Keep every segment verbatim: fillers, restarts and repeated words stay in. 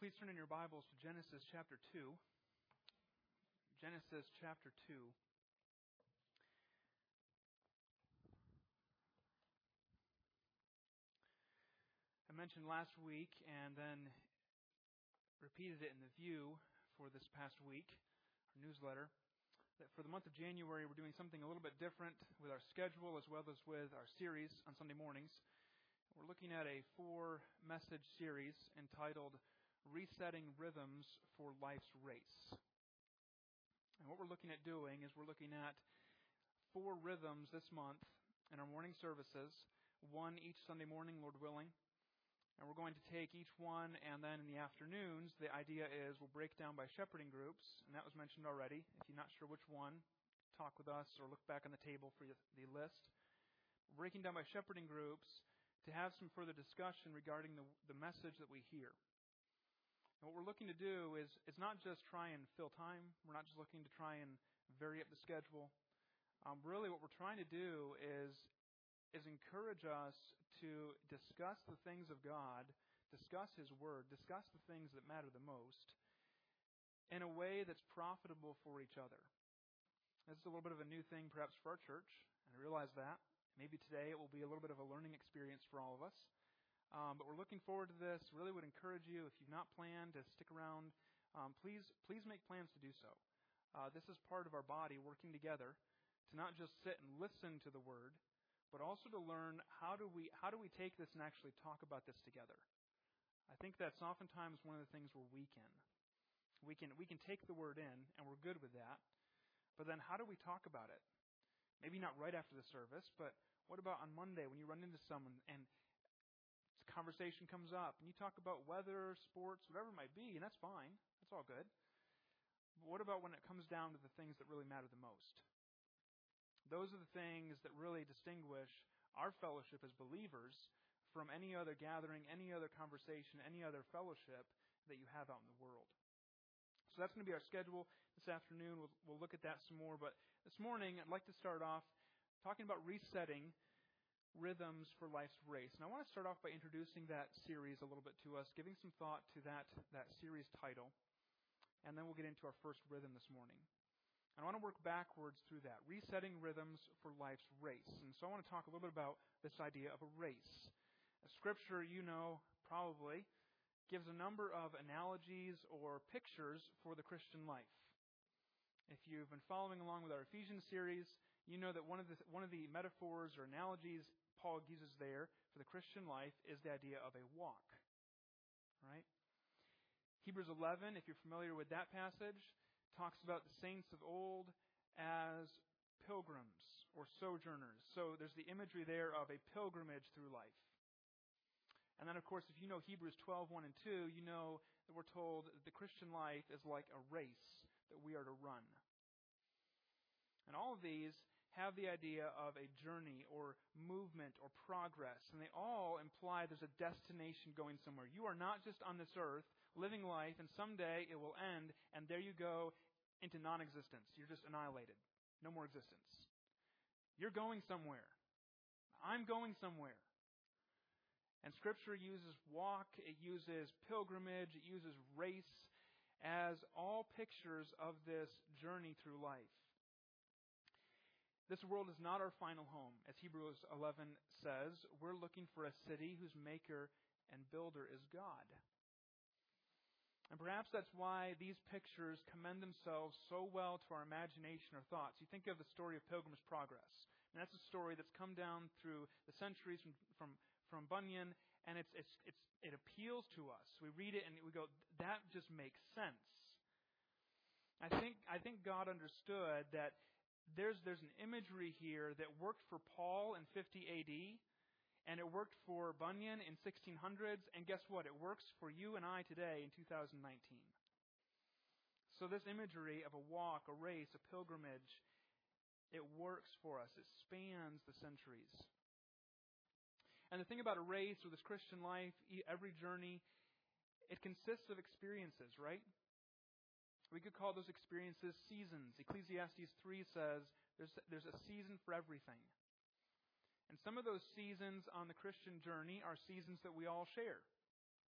Please turn in your Bibles to Genesis chapter two. Genesis chapter two. I mentioned last week and then repeated it in the View for this past week, our newsletter, that for the month of January we're doing something a little bit different with our schedule as well as with our series on Sunday mornings. We're looking at a four-message series entitled Resetting Rhythms for Life's Race. And what we're looking at doing is we're looking at four rhythms this month in our morning services, one each Sunday morning, Lord willing. And we're going to take each one, and then in the afternoons, the idea is we'll break down by shepherding groups, and that was mentioned already. If you're not sure which one, talk with us or look back on the table for the list. We're breaking down by shepherding groups to have some further discussion regarding the, the message that we hear. And what we're looking to do is it's not just try and fill time. We're not just looking to try and vary up the schedule. Um, really what we're trying to do is, is encourage us to discuss the things of God, discuss His Word, discuss the things that matter the most in a way that's profitable for each other. This is a little bit of a new thing perhaps for our church, and I realize that. Maybe today it will be a little bit of a learning experience for all of us. Um, but we're looking forward to this. Really would encourage you, if you've not planned to stick around, um, please please make plans to do so. Uh, this is part of our body working together to not just sit and listen to the Word, but also to learn how do we how do we take this and actually talk about this together. I think that's oftentimes one of the things we're weak in. We can we can take the Word in, and we're good with that. But then how do we talk about it? Maybe not right after the service, but what about on Monday when you run into someone and conversation comes up and you talk about weather, sports, whatever it might be, and that's fine. That's all good. But what about when it comes down to the things that really matter the most? Those are the things that really distinguish our fellowship as believers from any other gathering, any other conversation, any other fellowship that you have out in the world. So that's going to be our schedule this afternoon. We'll, we'll look at that some more. But this morning, I'd like to start off talking about resetting rhythms for life's race. And I want to start off by introducing that series a little bit to us, giving some thought to that, that series title. And then we'll get into our first rhythm this morning. And I want to work backwards through that, resetting rhythms for life's race. And so I want to talk a little bit about this idea of a race. Scripture, you know, probably gives a number of analogies or pictures for the Christian life. If you've been following along with our Ephesians series, you know that one of the one of the metaphors or analogies Paul uses there for the Christian life is the idea of a walk. Right? Hebrews eleven, if you're familiar with that passage, talks about the saints of old as pilgrims or sojourners. So there's the imagery there of a pilgrimage through life. And then, of course, if you know Hebrews twelve, one and two, you know that we're told that the Christian life is like a race that we are to run. And all of these have the idea of a journey or movement or progress. And they all imply there's a destination going somewhere. You are not just on this earth living life and someday it will end and there you go into non-existence. You're just annihilated. No more existence. You're going somewhere. I'm going somewhere. And Scripture uses walk, it uses pilgrimage, it uses race as all pictures of this journey through life. This world is not our final home. As Hebrews eleven says, we're looking for a city whose maker and builder is God. And perhaps that's why these pictures commend themselves so well to our imagination or thoughts. You think of the story of Pilgrim's Progress. And that's a story that's come down through the centuries from from, from Bunyan, and it's, it's it's it appeals to us. We read it and we go, that just makes sense. I think I think God understood that There's there's an imagery here that worked for Paul in fifty A D, and it worked for Bunyan in sixteen hundreds, and guess what? It works for you and I today in two thousand nineteen. So this imagery of a walk, a race, a pilgrimage, it works for us. It spans the centuries. And the thing about a race or this Christian life, every journey, it consists of experiences, right? We could call those experiences seasons. Ecclesiastes three says there's, there's a season for everything. And some of those seasons on the Christian journey are seasons that we all share.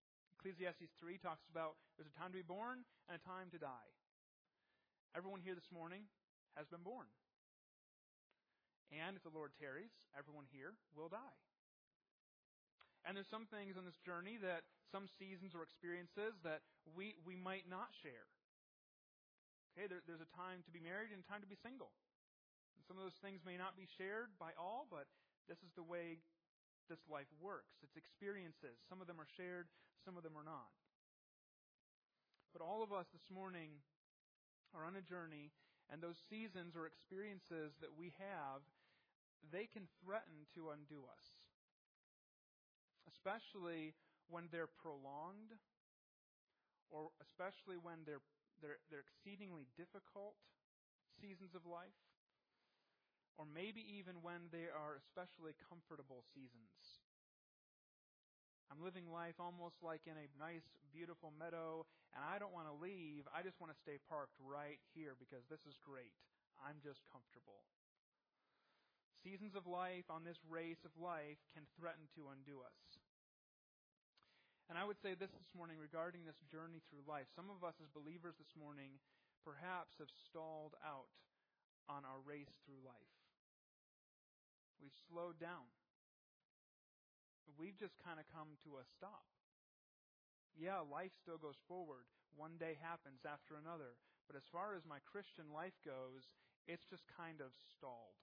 Ecclesiastes three talks about there's a time to be born and a time to die. Everyone here this morning has been born. And if the Lord tarries, everyone here will die. And there's some things on this journey that some seasons or experiences that we we might not share. Okay, there, there's a time to be married and a time to be single. And some of those things may not be shared by all, but this is the way this life works. It's experiences. Some of them are shared, some of them are not. But all of us this morning are on a journey, and those seasons or experiences that we have, they can threaten to undo us. Especially when they're prolonged, or especially when they're, they're, they're exceedingly difficult seasons of life, or maybe even when they are especially comfortable seasons. I'm living life almost like in a nice, beautiful meadow, and I don't want to leave. I just want to stay parked right here because this is great. I'm just comfortable. Seasons of life on this race of life can threaten to undo us. And I would say this this morning regarding this journey through life. Some of us as believers this morning perhaps have stalled out on our race through life. We've slowed down. We've just kind of come to a stop. Yeah, life still goes forward. One day happens after another. But as far as my Christian life goes, it's just kind of stalled.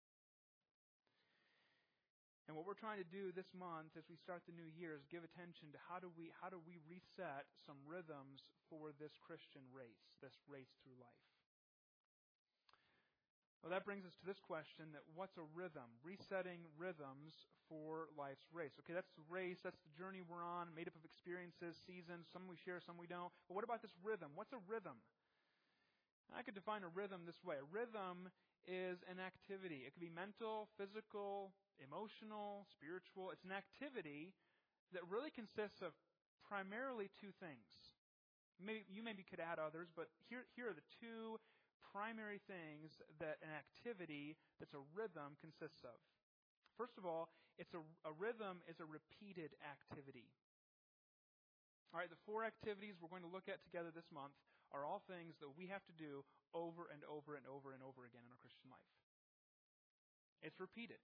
And what we're trying to do this month as we start the new year is give attention to how do we how do we reset some rhythms for this Christian race, this race through life. Well, that brings us to this question, that what's a rhythm? Resetting rhythms for life's race. Okay, that's the race, that's the journey we're on, made up of experiences, seasons, some we share, some we don't. But what about this rhythm? What's a rhythm? I could define a rhythm this way. A rhythm is an activity. It could be mental, physical, emotional, spiritual. It's an activity that really consists of primarily two things. Maybe, you maybe could add others, but here, here are the two primary things that an activity that's a rhythm consists of. First of all, it's a, a rhythm is a repeated activity. All right, the four activities we're going to look at together this month are all things that we have to do over and over and over and over again in our Christian life. It's repeated.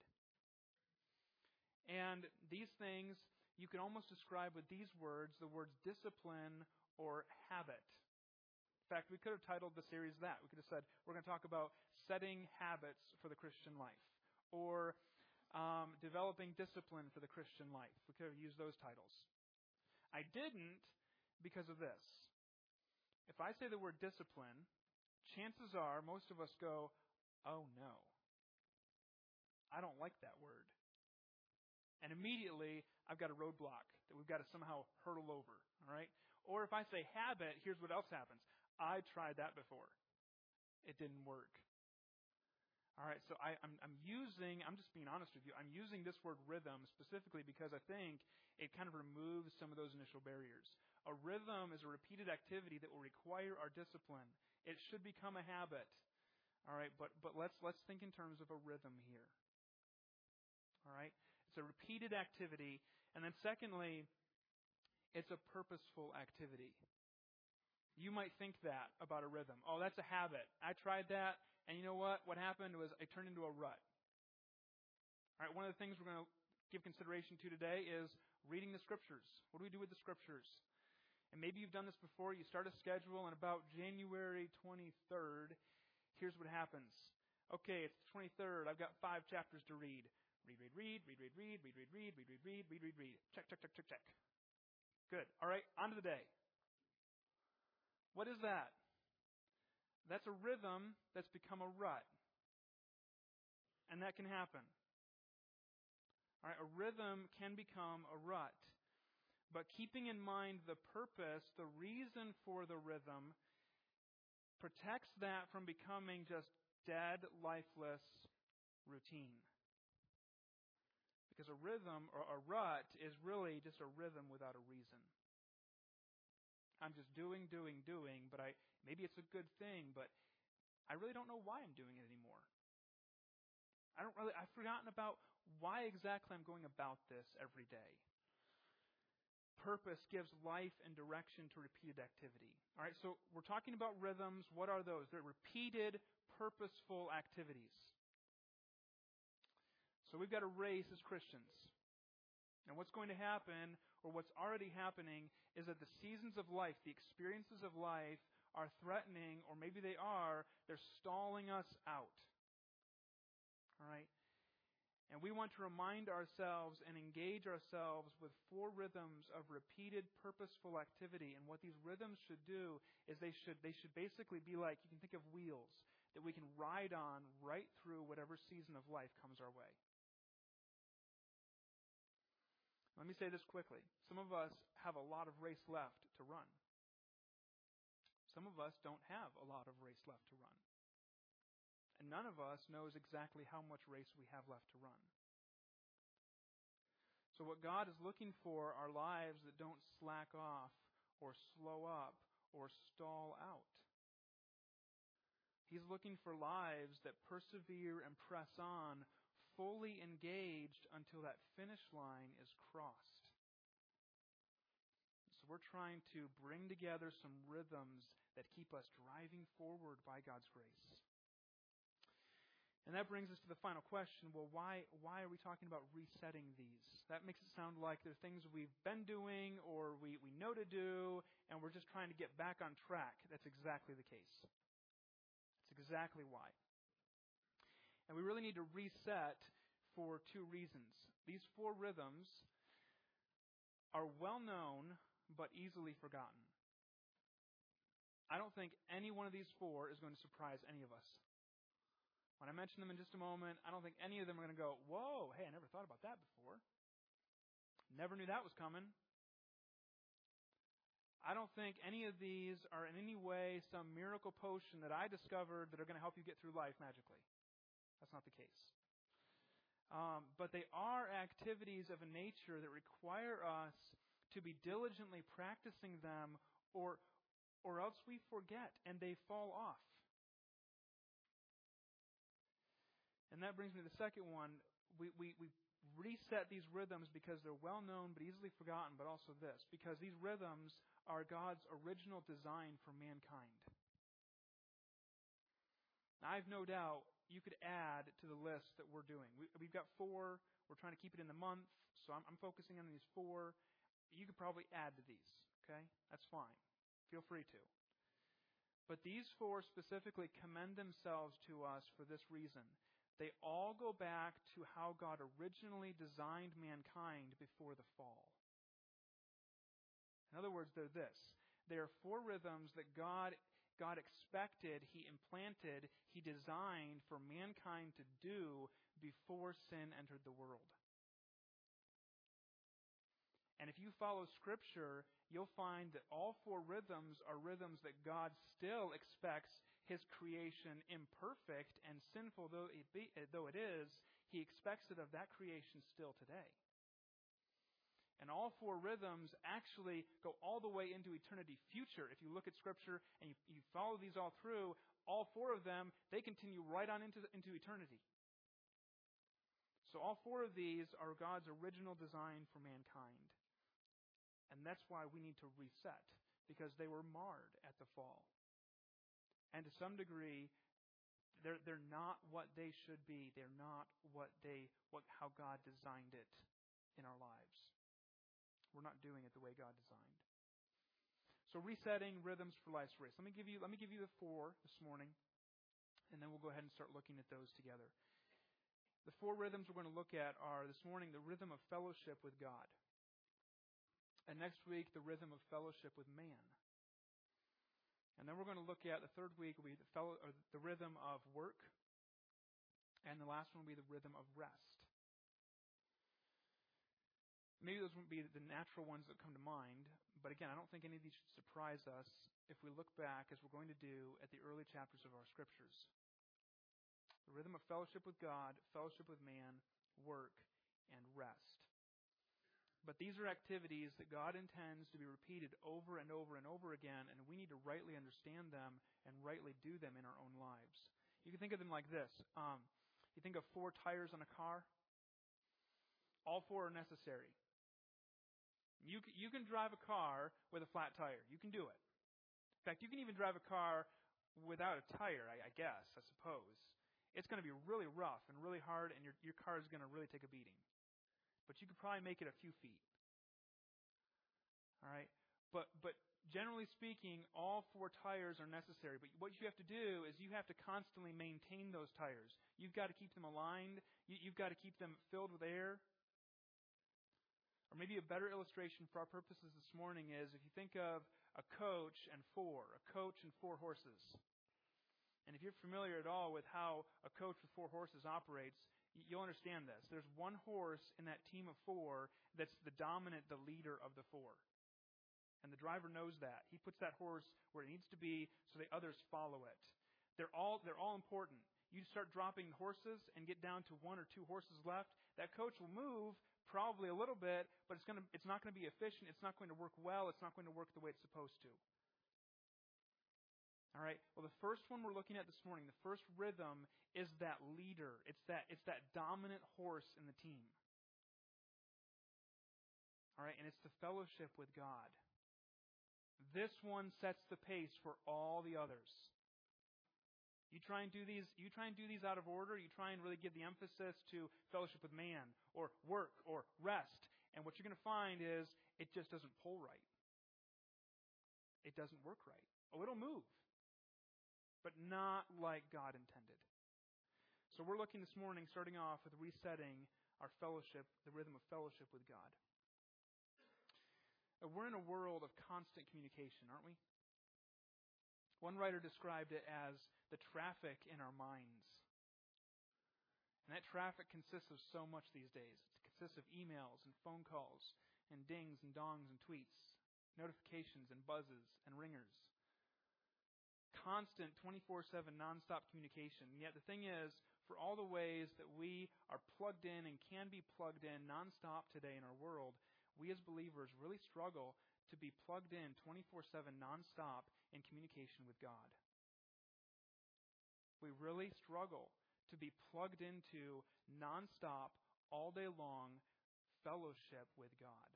And these things, you can almost describe with these words, the words discipline or habit. In fact, we could have titled the series that. We could have said, we're going to talk about setting habits for the Christian life, or um, developing discipline for the Christian life. We could have used those titles. I didn't because of this. If I say the word discipline, chances are most of us go, oh no, I don't like that word. And immediately, I've got a roadblock that we've got to somehow hurdle over, all right? Or if I say habit, here's what else happens. I tried that before. It didn't work. All right, so I, I'm, I'm using, I'm just being honest with you, I'm using this word rhythm specifically because I think it kind of removes some of those initial barriers. A rhythm is a repeated activity that will require our discipline. It should become a habit. All right, but, but let's, let's think in terms of a rhythm here. All right, it's a repeated activity. And then secondly, it's a purposeful activity. You might think that about a rhythm. Oh, that's a habit. I tried that, and you know what? What happened was I turned into a rut. All right, one of the things we're going to give consideration to today is reading the Scriptures. What do we do with the Scriptures? And maybe you've done this before. You start a schedule, and about January twenty-third, here's what happens. Okay, it's the twenty-third. I've got five chapters to read. Read, read, read, read, read, read, read, read, read, read, read, read, read, read, read. Check, check, check, check, check. Good. All right, on to the day. What is that? That's a rhythm that's become a rut. And that can happen. All right, a rhythm can become a rut. But keeping in mind the purpose, the reason for the rhythm, protects that from becoming just dead, lifeless routine. Because a rhythm or a rut is really just a rhythm without a reason. I'm just doing, doing, doing, but I maybe it's a good thing, but I really don't know why I'm doing it anymore. I don't really I've forgotten about why exactly I'm going about this every day. purpose gives life and direction to repeated activity. All right, so we're talking about rhythms. What are those? They're repeated, purposeful activities. So we've got a race as Christians. And what's going to happen, or what's already happening, is that the seasons of life, the experiences of life, are threatening, or maybe they are, they're stalling us out. All right? And we want to remind ourselves and engage ourselves with four rhythms of repeated, purposeful activity. And what these rhythms should do is they should they should basically be like, you can think of wheels that we can ride on right through whatever season of life comes our way. Let me say this quickly. Some of us have a lot of race left to run. Some of us don't have a lot of race left to run. And none of us knows exactly how much race we have left to run. So what God is looking for are lives that don't slack off or slow up or stall out. He's looking for lives that persevere and press on, fully engaged until that finish line is crossed. So we're trying to bring together some rhythms that keep us driving forward by God's grace. And that brings us to the final question. Well, why why are we talking about resetting these? That makes it sound like they're things we've been doing or we, we know to do, and we're just trying to get back on track. That's exactly the case. That's exactly why. And we really need to reset for two reasons. These four rhythms are well known but easily forgotten. I don't think any one of these four is going to surprise any of us. When I mention them in just a moment, I don't think any of them are going to go, whoa, hey, I never thought about that before. Never knew that was coming. I don't think any of these are in any way some miracle potion that I discovered that are going to help you get through life magically. That's not the case. Um, but they are activities of a nature that require us to be diligently practicing them, or, or else we forget and they fall off. And that brings me to the second one. We, we, we reset these rhythms because they're well known but easily forgotten, but also this, because these rhythms are God's original design for mankind. Now, I have no doubt you could add to the list that we're doing. We, we've got four. We're trying to keep it in the month, so I'm, I'm focusing on these four. You could probably add to these, okay? That's fine. Feel free to. But these four specifically commend themselves to us for this reason. They all go back to how God originally designed mankind before the fall. In other words, they're this. They are four rhythms that God, God expected, He implanted, He designed for mankind to do before sin entered the world. And if you follow Scripture, you'll find that all four rhythms are rhythms that God still expects His creation, imperfect and sinful though it, be, though it is, He expects it of that creation still today. And all four rhythms actually go all the way into eternity future. If you look at Scripture and you, you follow these all through, all four of them, they continue right on into, into eternity. So all four of these are God's original design for mankind. And that's why we need to reset, because they were marred at the fall. And to some degree, they're they're not what they should be. They're not what they what how God designed it in our lives. We're not doing it the way God designed. So resetting rhythms for life's race. Let me give you let me give you the four this morning, and then we'll go ahead and start looking at those together. The four rhythms we're going to look at are this morning the rhythm of fellowship with God. And next week, the rhythm of fellowship with man. And then we're going to look at, the third week will be the, fellow, or the rhythm of work. And the last one will be the rhythm of rest. Maybe those won't be the natural ones that come to mind. But again, I don't think any of these should surprise us if we look back, as we're going to do, at the early chapters of our Scriptures. The rhythm of fellowship with God, fellowship with man, work, and rest. But these are activities that God intends to be repeated over and over and over again, and we need to rightly understand them and rightly do them in our own lives. You can think of them like this. Um, you think of four tires on a car. All four are necessary. You, you can drive a car with a flat tire. You can do it. In fact, you can even drive a car without a tire, I, I guess, I suppose. It's going to be really rough and really hard, and your, your car is going to really take a beating. But you could probably make it a few feet. All right? But, but generally speaking, all four tires are necessary. But what you have to do is you have to constantly maintain those tires. You've got to keep them aligned. You, you've got to keep them filled with air. Or maybe a better illustration for our purposes this morning is if you think of a coach and four, a coach and four horses. And if you're familiar at all with how a coach with four horses operates, you'll understand this. There's one horse in that team of four that's the dominant, the leader of the four. And the driver knows that. He puts that horse where it needs to be so the others follow it. They're all, they're all important. You start dropping horses and get down to one or two horses left, that coach will move probably a little bit, but it's going to, it's not going to be efficient. It's not going to work well. It's not going to work the way it's supposed to. All right. Well, the first one we're looking at this morning, the first rhythm is that leader. It's that, it's that dominant horse in the team. All right. And it's the fellowship with God. This one sets the pace for all the others. You try and do these, you try and do these out of order, you try and really give the emphasis to fellowship with man, or work, or rest, and what you're going to find is it just doesn't pull right. It doesn't work right. Oh, it'll move, but not like God intended. So we're looking this morning, starting off with resetting our fellowship, the rhythm of fellowship with God. We're in a world of constant communication, aren't we? One writer described it as the traffic in our minds. And that traffic consists of so much these days. It consists of emails and phone calls and dings and dongs and tweets, notifications and buzzes and ringers. Constant twenty-four seven nonstop communication. And yet the thing is, for all the ways that we are plugged in and can be plugged in nonstop today in our world, we as believers really struggle to be plugged in twenty-four seven nonstop in communication with God. We really struggle to be plugged into nonstop, all day long fellowship with God.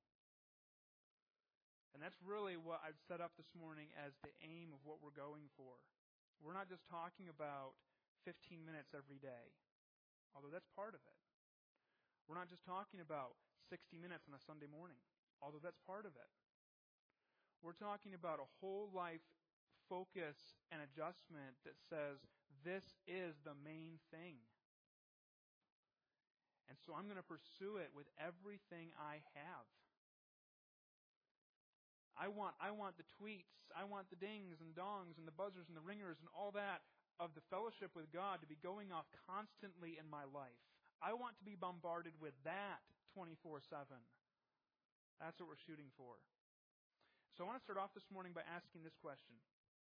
And that's really what I've set up this morning as the aim of what we're going for. We're not just talking about fifteen minutes every day, although that's part of it. We're not just talking about sixty minutes on a Sunday morning, although that's part of it. We're talking about a whole life focus and adjustment that says this is the main thing. And so I'm going to pursue it with everything I have. I want, I want the tweets, I want the dings and dongs and the buzzers and the ringers and all that of the fellowship with God to be going off constantly in my life. I want to be bombarded with that twenty-four seven. That's what we're shooting for. So I want to start off this morning by asking this question.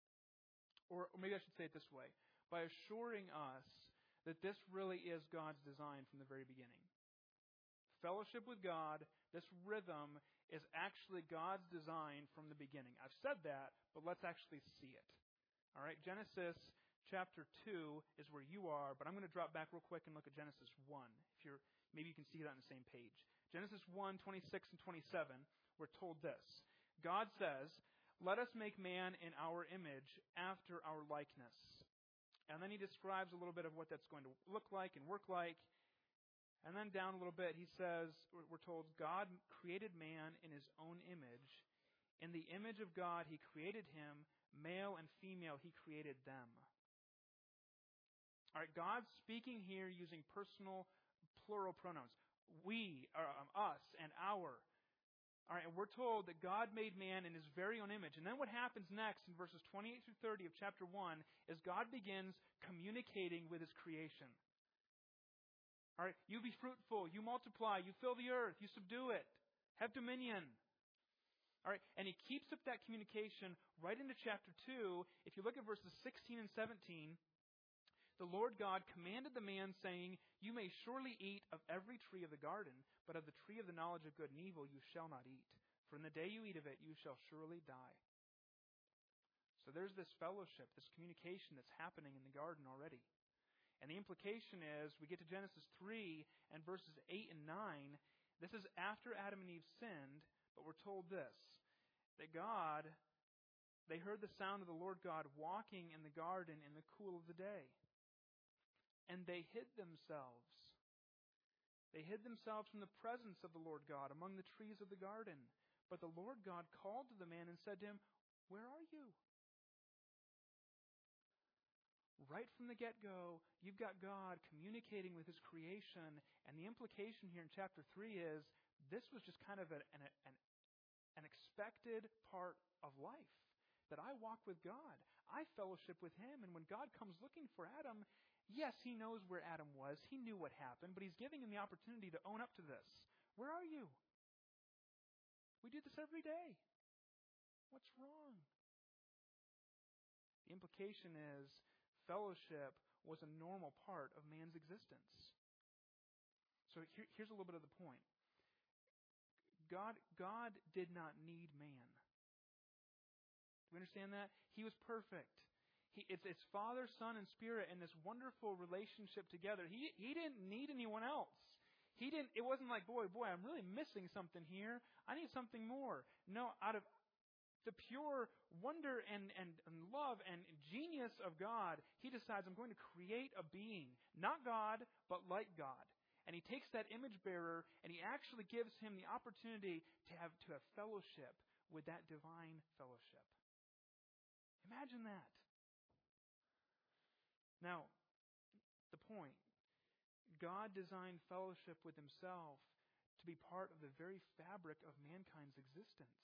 Or maybe I should say it this way. By assuring us that this really is God's design from the very beginning. Fellowship with God, this rhythm, is actually God's design from the beginning. I've said that, but let's actually see it. All right, Genesis chapter two is where you are, but I'm going to drop back real quick and look at Genesis one. If you're, maybe you can see that on the same page. Genesis one, twenty-six and twenty-seven, we're told this. God says, "Let us make man in our image after our likeness." And then he describes a little bit of what that's going to look like and work like. And then down a little bit, he says, we're told, God created man in his own image. In the image of God, he created him. Male and female, he created them. All right, God's speaking here using personal plural pronouns. We, or um, us, and our. All right, and we're told that God made man in his very own image. And then what happens next in verses twenty-eight through thirty of chapter one is God begins communicating with his creation. All right, you be fruitful, you multiply, you fill the earth, you subdue it, have dominion. All right, and he keeps up that communication right into chapter two. If you look at verses sixteen and seventeen, the Lord God commanded the man, saying, "You may surely eat of every tree of the garden, but of the tree of the knowledge of good and evil you shall not eat. For in the day you eat of it, you shall surely die." So there's this fellowship, this communication that's happening in the garden already. And the implication is, we get to Genesis three and verses eight and nine. This is after Adam and Eve sinned, But we're told this, that God, they heard the sound of the Lord God walking in the garden in the cool of the day. And they hid themselves. They hid themselves from the presence of the Lord God among the trees of the garden. But the Lord God called to the man and said to him, "Where are you?" Right from the get-go, you've got God communicating with His creation, and the implication here in chapter three is this was just kind of an, an, an, an expected part of life. That I walk with God. I fellowship with Him, and when God comes looking for Adam, yes, He knows where Adam was. He knew what happened, but He's giving him the opportunity to own up to this. Where are you? We do this every day. What's wrong? The implication is fellowship was a normal part of man's existence. So here, here's a little bit of the point. God, God did not need man. Do we understand that? He was perfect. He, it's, it's Father, Son, and Spirit in this wonderful relationship together. He, he didn't need anyone else. He didn't. It wasn't like, boy, boy, I'm really missing something here. I need something more. No, out of the pure wonder and, and, and love and genius of God, He decides, I'm going to create a being, not God, but like God. And He takes that image bearer and He actually gives him the opportunity to have to have fellowship with that divine fellowship. Imagine that. Now, the point. God designed fellowship with Himself to be part of the very fabric of mankind's existence.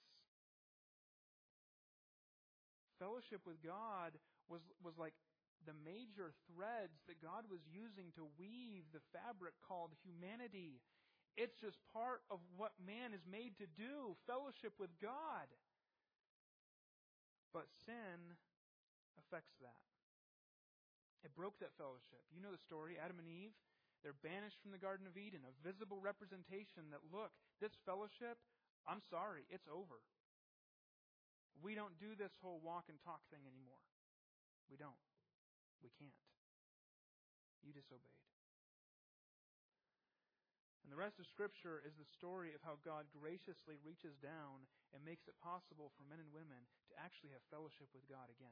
Fellowship with God was, was like the major threads that God was using to weave the fabric called humanity. It's just part of what man is made to do, fellowship with God. But sin affects that. It broke that fellowship. You know the story, Adam and Eve, they're banished from the Garden of Eden, a visible representation that, look, this fellowship, I'm sorry, it's over. We don't do this whole walk and talk thing anymore. We don't. We can't. You disobeyed. And the rest of Scripture is the story of how God graciously reaches down and makes it possible for men and women to actually have fellowship with God again.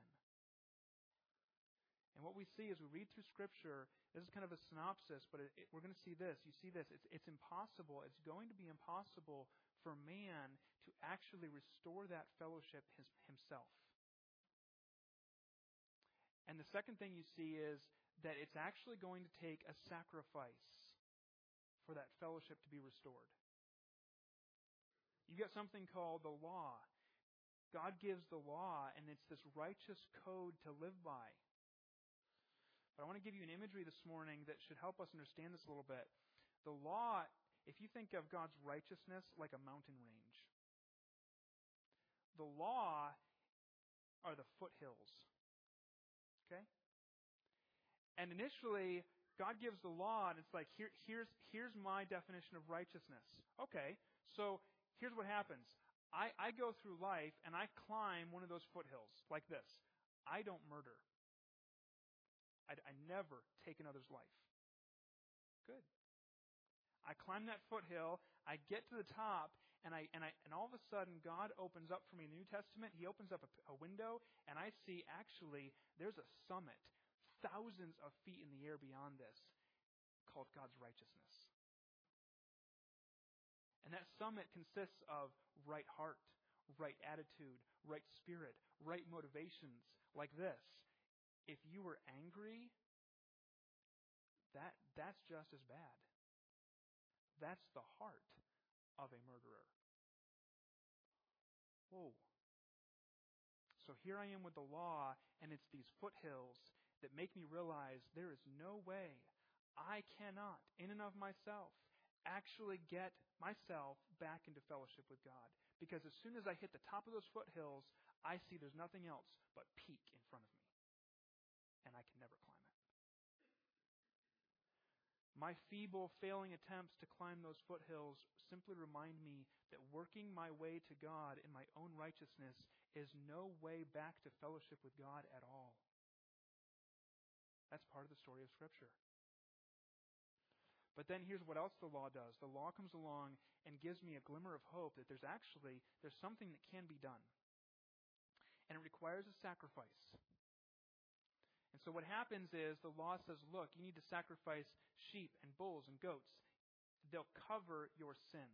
And what we see as we read through Scripture, this is kind of a synopsis, but it, it, we're going to see this. You see this. It's, it's impossible. It's going to be impossible for man to actually restore that fellowship his, himself. And the second thing you see is that it's actually going to take a sacrifice for that fellowship to be restored. You've got something called the law. God gives the law, and it's this righteous code to live by. But I want to give you an imagery this morning that should help us understand this a little bit. The law, if you think of God's righteousness like a mountain range, the law are the foothills. Okay? And initially, God gives the law, and it's like, here, here's, here's my definition of righteousness. Okay, so here's what happens. I, I go through life, and I climb one of those foothills, like this. I don't murder. I, I never take another's life. Good. I climb that foothill, I get to the top, and I and I and all of a sudden God opens up for me in the New Testament. He opens up a, a window, and I see actually there's a summit thousands of feet in the air beyond this called God's righteousness. And that summit consists of right heart, right attitude, right spirit, right motivations, like this. If you were angry, that that's just as bad. That's the heart of a murderer. Whoa. So here I am with the law, and it's these foothills that make me realize there is no way I cannot, in and of myself, actually get myself back into fellowship with God. Because as soon as I hit the top of those foothills, I see there's nothing else but peak in front of me. And I can never climb it. My feeble, failing attempts to climb those foothills simply remind me that working my way to God in my own righteousness is no way back to fellowship with God at all. That's part of the story of Scripture. But then here's what else the law does. The law comes along and gives me a glimmer of hope that there's actually, there's something that can be done. And it requires a sacrifice. And so what happens is the law says, look, you need to sacrifice sheep and bulls and goats. They'll cover your sin.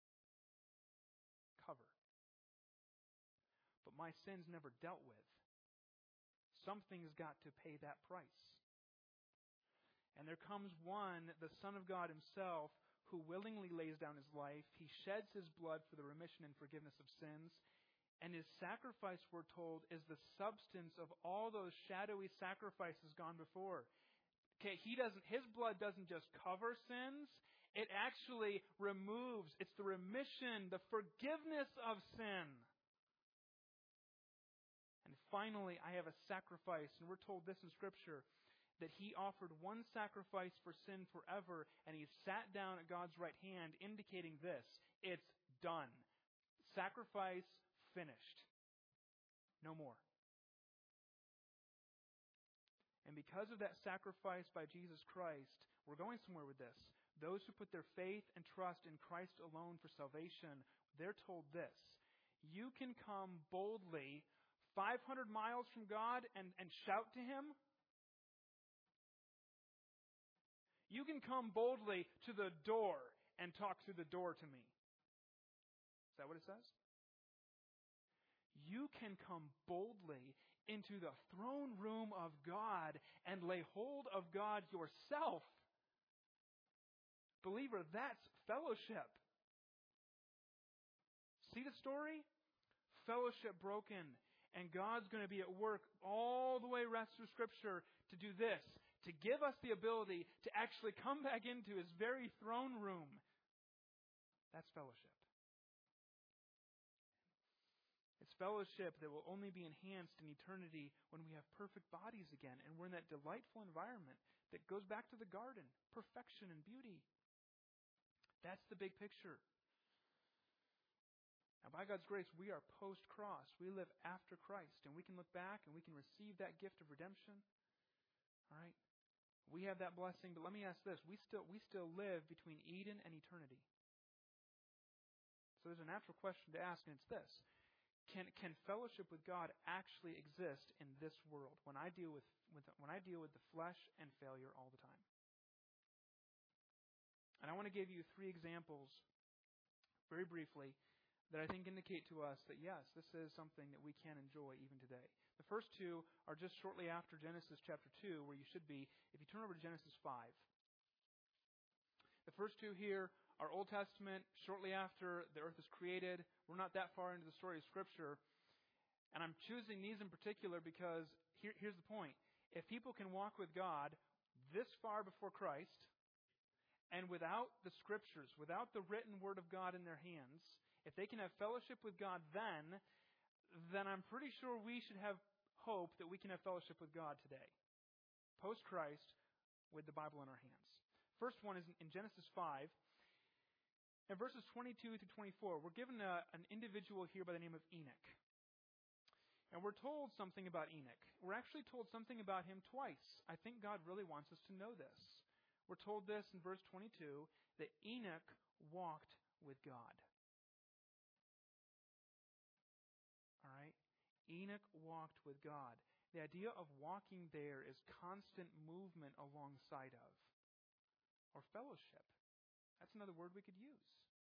Cover. But my sin's never dealt with. Something's got to pay that price. And there comes one, the Son of God himself, who willingly lays down his life. He sheds his blood for the remission and forgiveness of sins. And his sacrifice, we're told, is the substance of all those shadowy sacrifices gone before. Okay, he doesn't, his blood doesn't just cover sins. It actually removes, it's the remission, the forgiveness of sin. And finally, I have a sacrifice. And we're told this in Scripture, that he offered one sacrifice for sin forever, and he sat down at God's right hand, indicating this: it's done. Sacrifice finished. No more. And because of that sacrifice by Jesus Christ, we're going somewhere with this. Those who put their faith and trust in Christ alone for salvation, they're told this: you can come boldly five hundred miles from God and, and shout to Him. You can come boldly to the door and talk through the door to me. Is that what it says? You can come boldly into the throne room of God and lay hold of God yourself. Believer, that's fellowship. See the story? Fellowship broken. And God's going to be at work all the way rest through Scripture to do this, to give us the ability to actually come back into His very throne room. That's fellowship. It's fellowship that will only be enhanced in eternity when we have perfect bodies again, and we're in that delightful environment that goes back to the garden, perfection and beauty. That's the big picture. Now, by God's grace, we are post-cross. We live after Christ, and we can look back and we can receive that gift of redemption. All right? We have that blessing, but let me ask this. We still, we still live between Eden and eternity. So there's a natural question to ask, and it's this. Can, can fellowship with God actually exist in this world when I deal with, with when I deal with the flesh and failure all the time? And I want to give you three examples very briefly that I think indicate to us that, yes, this is something that we can enjoy even today. The first two are just shortly after Genesis chapter two, where you should be, if you turn over to Genesis five. The first two here are Old Testament, shortly after the earth is created. We're not that far into the story of Scripture. And I'm choosing these in particular because here, here's the point. If people can walk with God this far before Christ, and without the Scriptures, without the written Word of God in their hands, if they can have fellowship with God then, then I'm pretty sure we should have hope that we can have fellowship with God today. Post-Christ, with the Bible in our hands. First one is in Genesis five. In verses twenty-two to twenty-four, we're given a, an individual here by the name of Enoch. And we're told something about Enoch. We're actually told something about him twice. I think God really wants us to know this. We're told this in verse twenty-two, that Enoch walked with God. All right? Enoch walked with God. The idea of walking there is constant movement alongside of, or fellowship. That's another word we could use.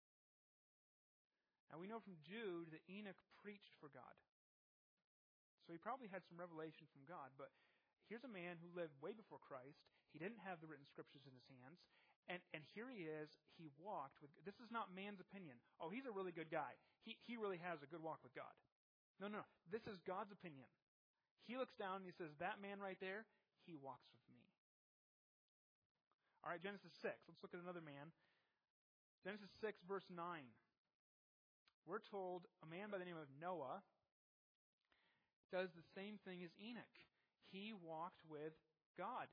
Now we know from Jude that Enoch preached for God. So he probably had some revelation from God, but here's a man who lived way before Christ. He didn't have the written Scriptures in his hands. And, and here he is, he walked with, this is not man's opinion. Oh, he's a really good guy. He, he really has a good walk with God. No, no, no. This is God's opinion. He looks down and he says, that man right there, he walks with me. All right, Genesis six. Let's look at another man. Genesis six, verse nine. We're told a man by the name of Noah does the same thing as Enoch. He walked with God.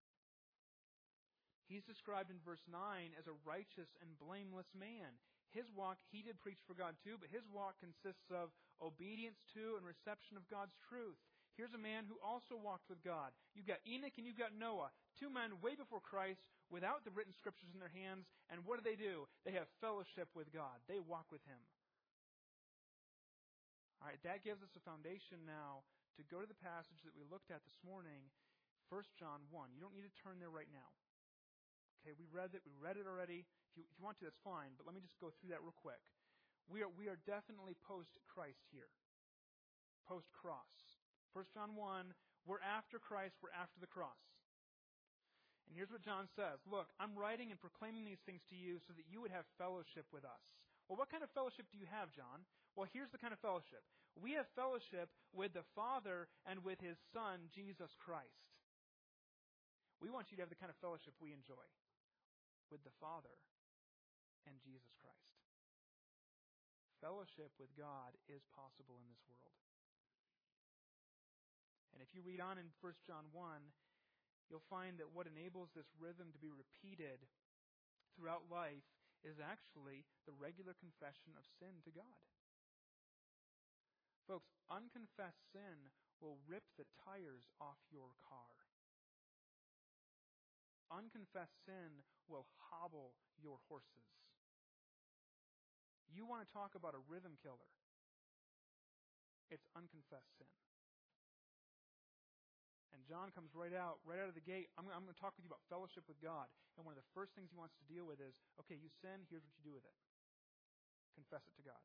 He's described in verse nine as a righteous and blameless man. His walk, he did preach for God too, but his walk consists of obedience to and reception of God's truth. Here's a man who also walked with God. You've got Enoch and you've got Noah, two men way before Christ, without the written scriptures in their hands. And what do they do? They have fellowship with God. They walk with Him. All right, that gives us a foundation now to go to the passage that we looked at this morning, First John one. You don't need to turn there right now. Okay, we read it. We read it already. If you, if you want to, that's fine. But let me just go through that real quick. We are we are definitely post-Christ here. Post-cross. First John one, we're after Christ, we're after the cross. And here's what John says. Look, I'm writing and proclaiming these things to you so that you would have fellowship with us. Well, what kind of fellowship do you have, John? Well, here's the kind of fellowship. We have fellowship with the Father and with His Son, Jesus Christ. We want you to have the kind of fellowship we enjoy with the Father and Jesus Christ. Fellowship with God is possible in this world. And if you read on in First John one, you'll find that what enables this rhythm to be repeated throughout life is actually the regular confession of sin to God. Folks, unconfessed sin will rip the tires off your car. Unconfessed sin will hobble your horses. You want to talk about a rhythm killer? It's unconfessed sin. And John comes right out, right out of the gate. I'm, I'm going to talk with you about fellowship with God. And one of the first things he wants to deal with is, okay, you sin, here's what you do with it. Confess it to God.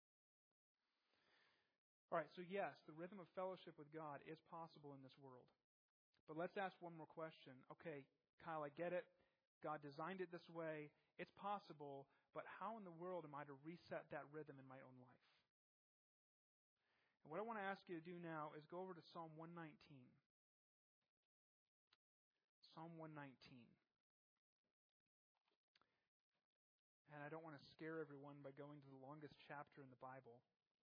All right, so yes, the rhythm of fellowship with God is possible in this world. But let's ask one more question. Okay, Kyle, I get it. God designed it this way. It's possible, but how in the world am I to reset that rhythm in my own life? And what I want to ask you to do now is go over to Psalm one nineteen. Psalm one nineteen. And I don't want to scare everyone by going to the longest chapter in the Bible.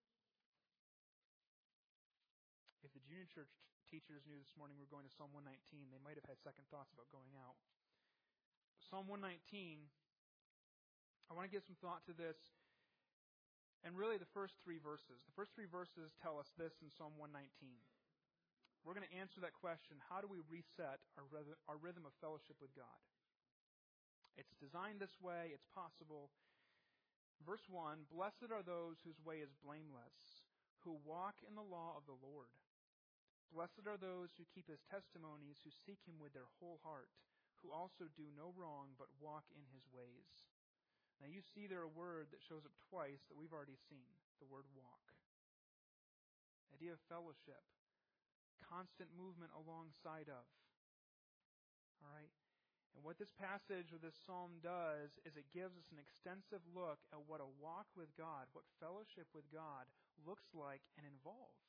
If the junior church t- teachers knew this morning we're going to Psalm one nineteen, they might have had second thoughts about going out. Psalm one nineteen, I want to give some thought to this, and really the first three verses. The first three verses tell us this in Psalm one nineteen. We're going to answer that question, how do we reset our rhythm, our rhythm of fellowship with God? It's designed this way, it's possible. Verse one, blessed are those whose way is blameless, who walk in the law of the Lord. Blessed are those who keep His testimonies, who seek Him with their whole heart, who also do no wrong but walk in His ways. Now you see there a word that shows up twice that we've already seen, the word walk. The idea of fellowship. Constant movement alongside of. All right? And what this passage or this psalm does is it gives us an extensive look at what a walk with God, what fellowship with God looks like and involves.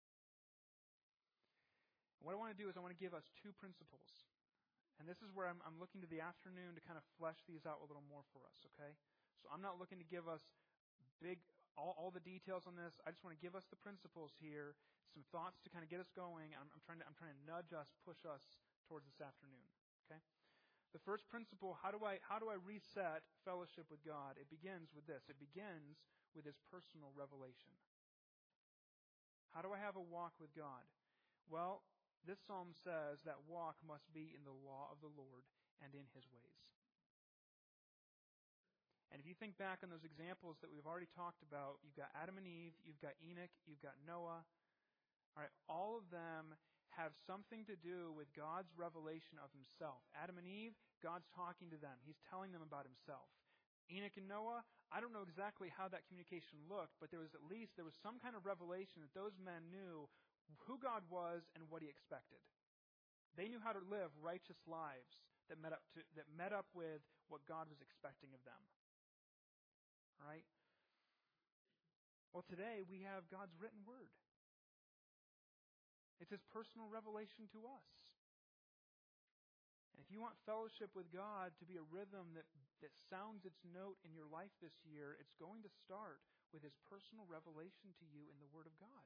And what I want to do is I want to give us two principles. And this is where I'm, I'm looking to the afternoon to kind of flesh these out a little more for us, okay? So I'm not looking to give us big all, all the details on this. I just want to give us the principles here, some thoughts to kind of get us going. I'm, I'm trying to I'm trying to nudge us, push us towards this afternoon. Okay? The first principle, how do I how do I reset fellowship with God? It begins with this. It begins with His personal revelation. How do I have a walk with God? Well, this psalm says that walk must be in the law of the Lord and in His ways. And if you think back on those examples that we've already talked about, you've got Adam and Eve, you've got Enoch, you've got Noah. All right, all of them have something to do with God's revelation of Himself. Adam and Eve, God's talking to them. He's telling them about Himself. Enoch and Noah, I don't know exactly how that communication looked, but there was at least there was some kind of revelation that those men knew who God was and what He expected. They knew how to live righteous lives that met up to that met up with what God was expecting of them. All right? Well, today we have God's written word. It's His personal revelation to us. And if you want fellowship with God to be a rhythm that, that sounds its note in your life this year, it's going to start with His personal revelation to you in the Word of God.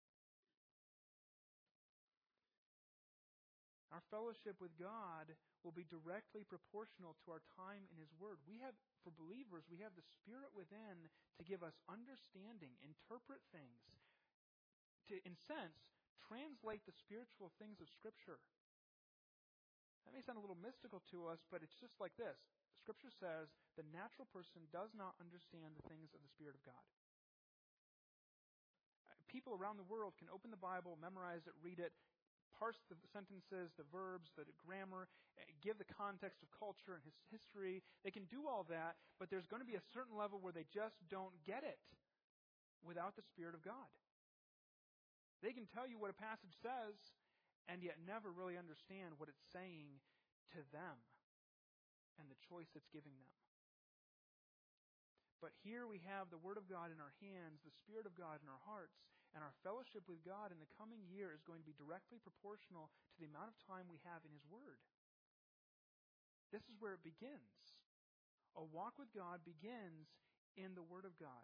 Our fellowship with God will be directly proportional to our time in His Word. We have, for believers, we have the Spirit within to give us understanding, interpret things, to, in sense, translate the spiritual things of Scripture. That may sound a little mystical to us, but it's just like this. Scripture says the natural person does not understand the things of the Spirit of God. People around the world can open the Bible, memorize it, read it, parse the sentences, the verbs, the grammar, give the context of culture and his history. They can do all that, but there's going to be a certain level where they just don't get it without the Spirit of God. They can tell you what a passage says and yet never really understand what it's saying to them and the choice it's giving them. But here we have the Word of God in our hands, the Spirit of God in our hearts, and our fellowship with God in the coming year is going to be directly proportional to the amount of time we have in His Word. This is where it begins. A walk with God begins in the Word of God.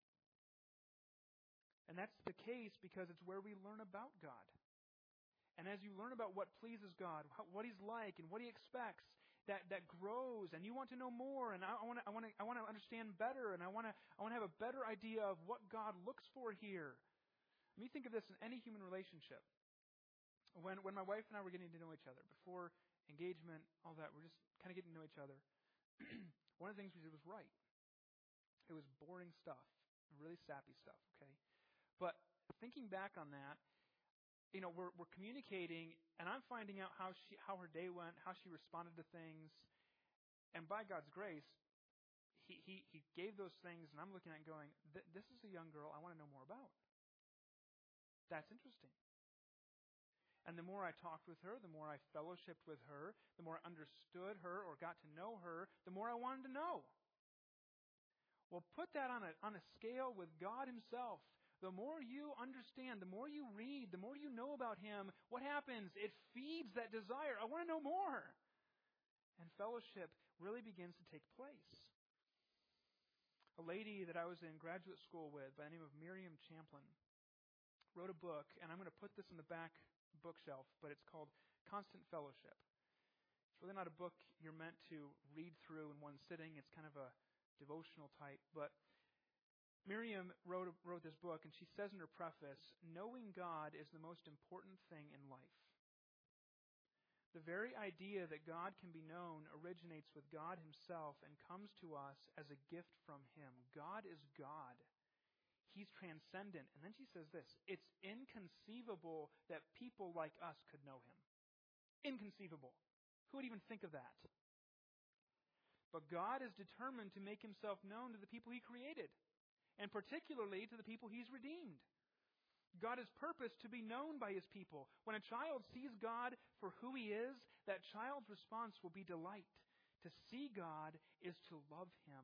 And that's the case because it's where we learn about God. And as you learn about what pleases God, what He's like, and what He expects, that, that grows, and you want to know more, and I, I want to I want to I want to understand better, and I want to I want to have a better idea of what God looks for here. Let me think of this in any human relationship. When when my wife and I were getting to know each other, before engagement, all that, we're just kind of getting to know each other. One of the things we did was write. It was boring stuff, really sappy stuff. Okay, but thinking back on that. You know, we're we're communicating, and I'm finding out how she how her day went, how she responded to things, and by God's grace, he he he gave those things, and I'm looking at it going, this is a young girl I want to know more about. That's interesting. And the more I talked with her, the more I fellowshipped with her, the more I understood her or got to know her, the more I wanted to know. Well, put that on a on a scale with God Himself. The more you understand, the more you read, the more you know about Him, what happens? It feeds that desire. I want to know more. And fellowship really begins to take place. A lady that I was in graduate school with by the name of Miriam Champlin wrote a book, and I'm going to put this in the back bookshelf, but it's called Constant Fellowship. It's really not a book you're meant to read through in one sitting. It's kind of a devotional type, but Miriam wrote, wrote this book, and she says in her preface, knowing God is the most important thing in life. The very idea that God can be known originates with God Himself and comes to us as a gift from Him. God is God. He's transcendent. And then she says this, it's inconceivable that people like us could know Him. Inconceivable. Who would even think of that? But God is determined to make Himself known to the people He created, and particularly to the people He's redeemed. God has purposed to be known by His people. When a child sees God for who He is, that child's response will be delight. To see God is to love Him.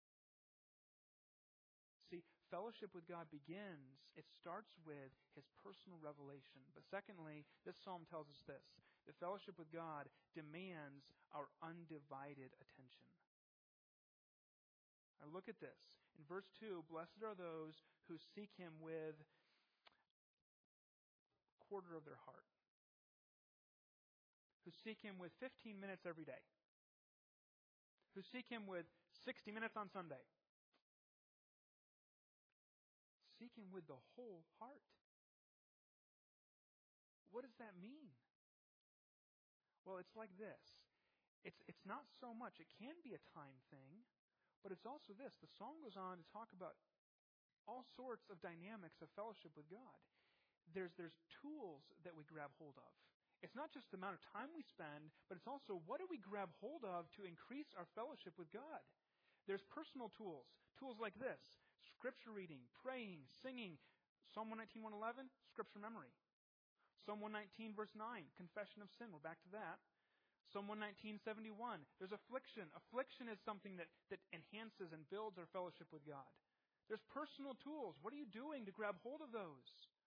See, fellowship with God begins, it starts with His personal revelation. But secondly, this psalm tells us this, that fellowship with God demands our undivided attention. Now look at this. In verse two, blessed are those who seek Him with a quarter of their heart. Who seek Him with fifteen minutes every day. Who seek Him with sixty minutes on Sunday. Seek Him with the whole heart. What does that mean? Well, it's like this. It's, it's not so much, it can be a time thing, but it's also this. The song goes on to talk about all sorts of dynamics of fellowship with God. There's, there's tools that we grab hold of. It's not just the amount of time we spend, but it's also what do we grab hold of to increase our fellowship with God. There's personal tools, tools like this, scripture reading, praying, singing. Psalm one nineteen, one eleven, scripture memory. Psalm one nineteen, verse nine, confession of sin. We're back to that. Psalm one nineteen, seventy-one, there's affliction. Affliction is something that, that enhances and builds our fellowship with God. There's personal tools. What are you doing to grab hold of those?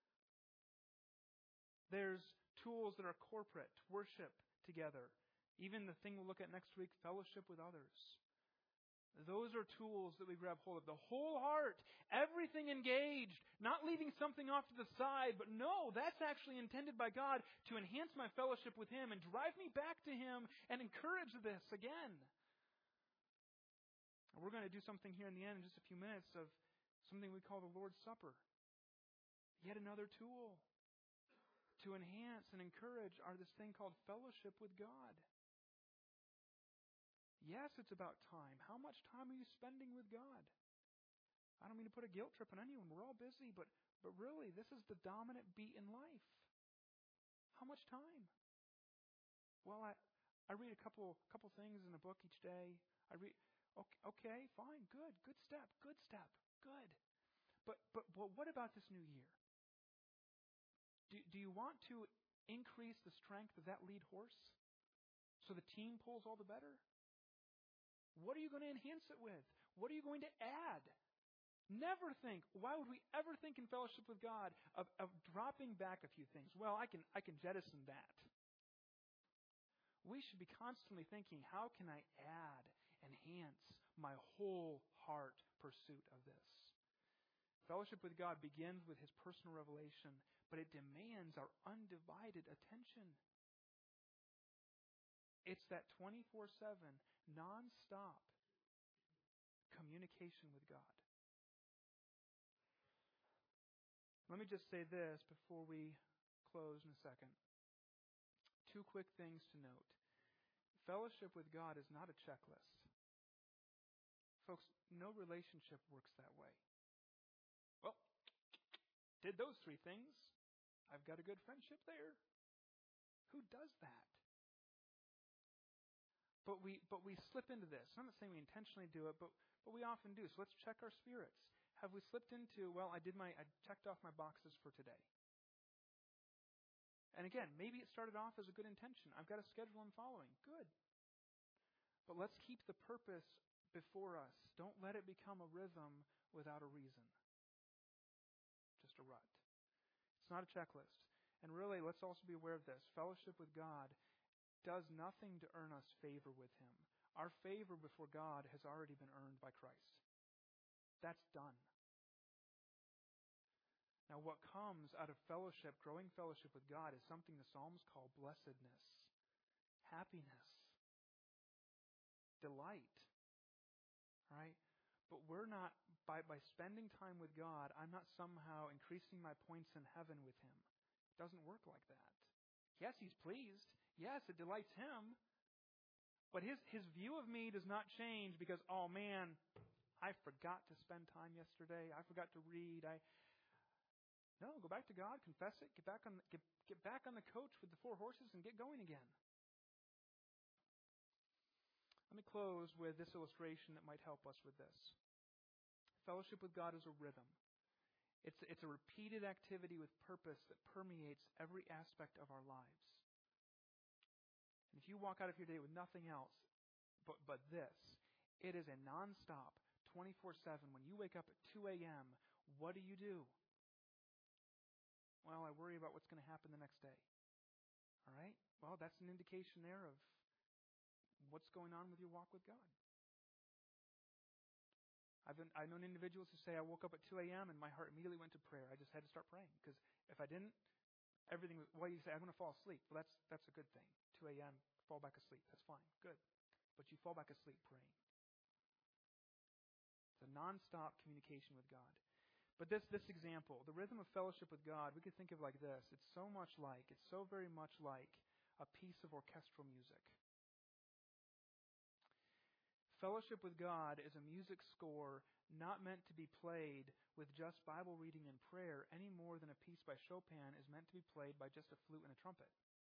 There's tools that are corporate, worship together. Even the thing we'll look at next week, fellowship with others. Those are tools that we grab hold of. The whole heart, everything engaged, not leaving something off to the side, but no, that's actually intended by God to enhance my fellowship with Him and drive me back to Him and encourage this again. We're going to do something here in the end in just a few minutes of something we call the Lord's Supper. Yet another tool. to enhance and encourage are this thing called fellowship with God. Yes, it's about time. How much time are you spending with God? I don't mean to put a guilt trip on anyone. We're all busy, but but really, this is the dominant beat in life. How much time? Well, I I read a couple couple things in a book each day. I read okay, okay, fine, good, good step, good step, good. But but but what about this new year? Do do you want to increase the strength of that lead horse so the team pulls all the better? What are you going to enhance it with? What are you going to add? Never think, why would we ever think in fellowship with God of, of dropping back a few things? Well, I can I can jettison that. We should be constantly thinking, how can I add, enhance my whole heart pursuit of this? Fellowship with God begins with His personal revelation, but it demands our undivided attention. It's that twenty-four seven, nonstop communication with God. Let me just say this before we close in a second. Two quick things to note. Fellowship with God is not a checklist. Folks, no relationship works that way. Well, did those three things. I've got a good friendship there. Who does that? But we but we slip into this. I'm not saying we intentionally do it, but but we often do. So let's check our spirits. Have we slipped into, well, I did my I checked off my boxes for today. And again, maybe it started off as a good intention. I've got a schedule I'm following. Good. But let's keep the purpose before us. Don't let it become a rhythm without a reason. Just a rut. It's not a checklist. And really, let's also be aware of this. Fellowship with God does nothing to earn us favor with Him. Our favor before God has already been earned by Christ. That's done. Now, what comes out of fellowship, growing fellowship with God, is something the Psalms call blessedness, happiness, delight. Right? But we're not, by, by spending time with God, I'm not somehow increasing my points in heaven with Him. It doesn't work like that. Yes, He's pleased. Yes, it delights Him. But his, his view of me does not change because, oh man, I forgot to spend time yesterday. I forgot to read. I No, go back to God, confess it, get back on get, get back on the coach with the four horses and get going again. Let me close with this illustration that might help us with this. Fellowship with God is a rhythm. It's, it's a repeated activity with purpose that permeates every aspect of our lives. And if you walk out of your day with nothing else but, but this, it is a nonstop, twenty-four seven. When you wake up at two a.m., what do you do? Well, I worry about what's going to happen the next day. All right? Well, that's an indication there of what's going on with your walk with God. I've been, I've known individuals who say, I woke up at two a.m. and my heart immediately went to prayer. I just had to start praying. Because if I didn't, everything was, well, you say, I'm going to fall asleep. Well, that's that's a good thing. two a.m., fall back asleep. That's fine. Good. But you fall back asleep praying. It's a nonstop communication with God. But this this example, the rhythm of fellowship with God, we could think of like this. It's so much like, it's so very much like a piece of orchestral music. Fellowship with God is a music score not meant to be played with just Bible reading and prayer any more than a piece by Chopin is meant to be played by just a flute and a trumpet.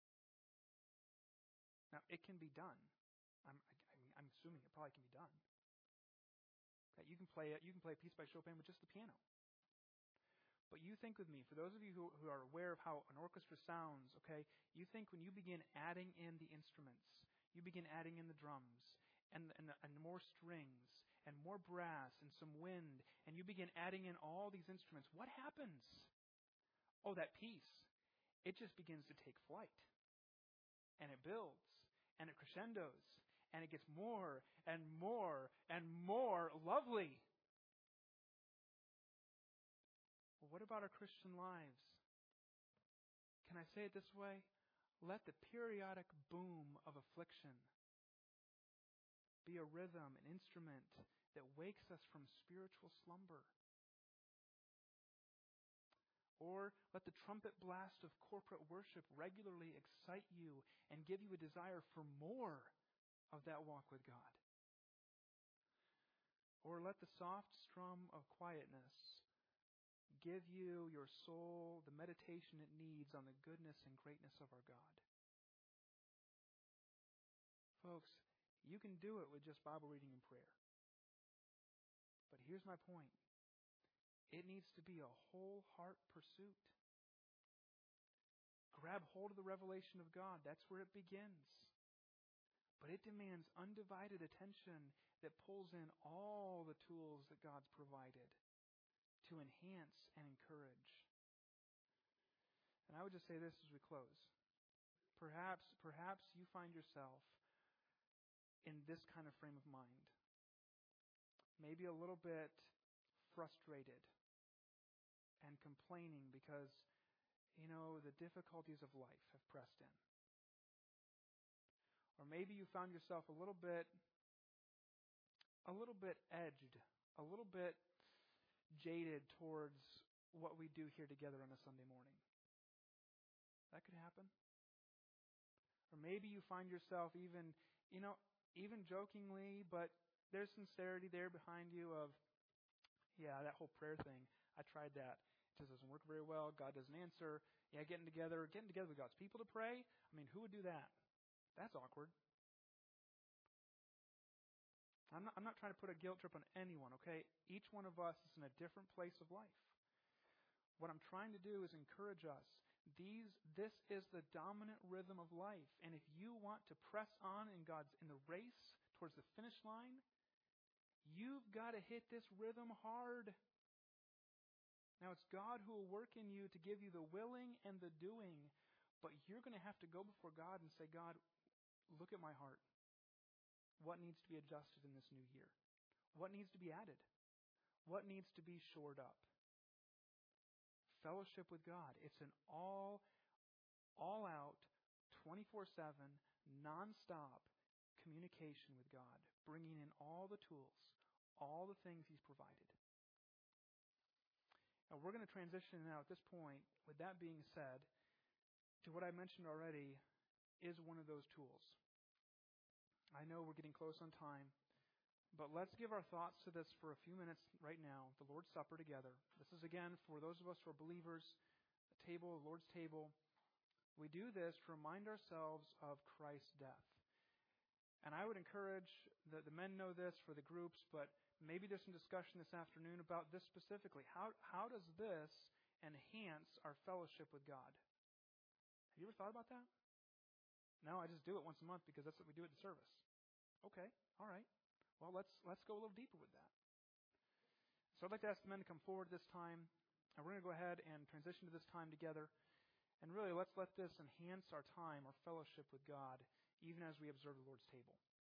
Now, it can be done. I'm, I, I'm assuming it probably can be done. Okay, you can play it. You can play a piece by Chopin with just the piano. But you think with me, for those of you who, who are aware of how an orchestra sounds, okay, you think when you begin adding in the instruments, you begin adding in the drums, and, and, and more strings, and more brass, and some wind, and you begin adding in all these instruments, what happens? Oh, that piece, it just begins to take flight. And it builds, and it crescendos, and it gets more, and more, and more lovely. Well, what about our Christian lives? Can I say it this way? Let the periodic boom of affliction be a rhythm, an instrument that wakes us from spiritual slumber. Or Or let the trumpet blast of corporate worship regularly excite you and give you a desire for more of that walk with God. Or let the soft strum of quietness give you, your soul, the meditation it needs on the goodness and greatness of our God. Folks, you can do it with just Bible reading and prayer. But here's my point. It needs to be a whole heart pursuit. Grab hold of the revelation of God. That's where it begins. But it demands undivided attention that pulls in all the tools that God's provided to enhance and encourage. And I would just say this as we close. Perhaps, perhaps you find yourself in this kind of frame of mind. Maybe a little bit frustrated and complaining because, you know, the difficulties of life have pressed in. Or maybe you found yourself a little bit, a little bit edged, a little bit jaded towards what we do here together on a Sunday morning. That could happen. Or maybe you find yourself even, you know, even jokingly, but there's sincerity there behind you of, yeah, that whole prayer thing, I tried that. It just doesn't work very well. God doesn't answer. Yeah, getting together, getting together with God's people to pray. I mean, who would do that? That's awkward. I'm not, I'm not trying to put a guilt trip on anyone, okay? Each one of us is in a different place of life. What I'm trying to do is encourage us. These, this is the dominant rhythm of life. And if you want to press on in God's in the race towards the finish line, you've got to hit this rhythm hard. Now, it's God who will work in you to give you the willing and the doing. But you're going to have to go before God and say, God, look at my heart. What needs to be adjusted in this new year? What needs to be added? What needs to be shored up? Fellowship with God. It's an all, all out, twenty-four seven, nonstop communication with God, bringing in all the tools, all the things He's provided. Now, we're going to transition now at this point, with that being said, to what I mentioned already is one of those tools. I know we're getting close on time, but let's give our thoughts to this for a few minutes right now, the Lord's Supper together. This is, again, for those of us who are believers, the table, the Lord's table. We do this to remind ourselves of Christ's death. And I would encourage, the, the men know this for the groups, but maybe there's some discussion this afternoon about this specifically. How, how does this enhance our fellowship with God? Have you ever thought about that? No, I just do it once a month because that's what we do at the service. Okay, all right. Well, let's let's go a little deeper with that. So I'd like to ask the men to come forward this time, and we're going to go ahead and transition to this time together. And really, let's let this enhance our time, our fellowship with God, even as we observe the Lord's table.